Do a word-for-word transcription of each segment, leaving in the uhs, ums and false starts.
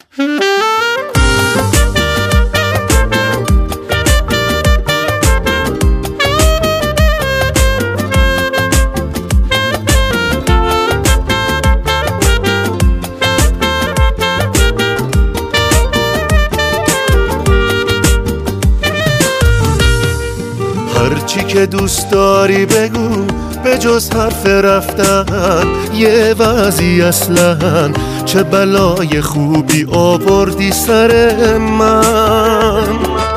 هرچی که دوست داری بگو، به جز حرف رفتن یه وضعی اصلا. چه بلای خوبی آوردی سر من،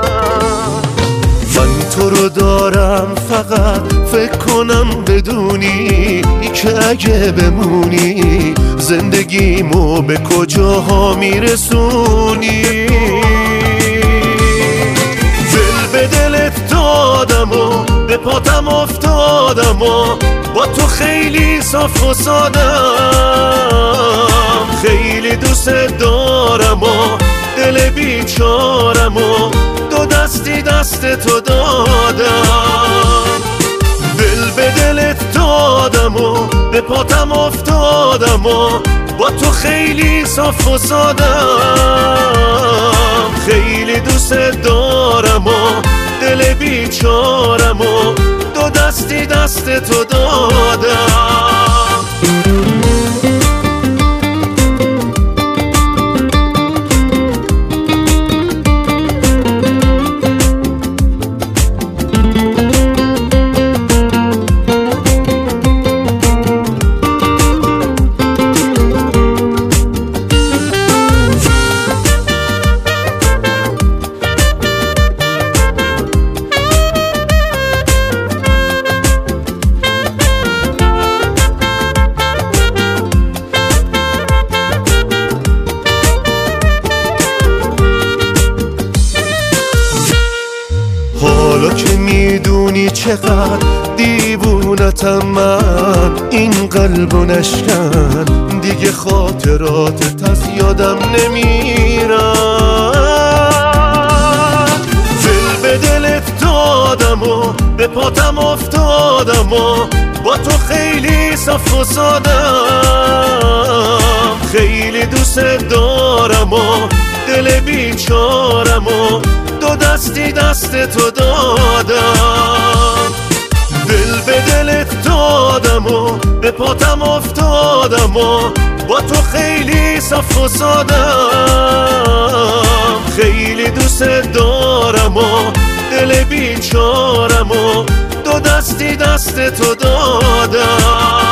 من تو رو دارم فقط فکر کنم بدونی که اگه بمونی زندگیمو به کجاها میرسونی. دل به دلت دادم و به پاتم افتادم و با تو خیلی صاف و سادم. خیلی دوست دارم و دل بیچارم و دو دستی دست تو دادم. دل به دلت دادم و به پاتم افتادم و با تو خیلی صاف و سادم. خیلی دوست دارم و دل بیچارم و دو دستی دست تو دادم. حالا که میدونی چقدر دیوونتم من، این قلبو نشکن دیگه خاطراتت از یادم نمیرن. دل به دلت دادم و به پاتم افتادم و با تو خیلی صاف و سادم. خیلی دوست دارم و دل بیچارم و دو دستی دست تو دادم. دل به دلت دادم و به پاتم افتادم و با تو خیلی صاف و سادم. خیلی دوست دارم و دل بیچارم و دو دستی دست تو دادم.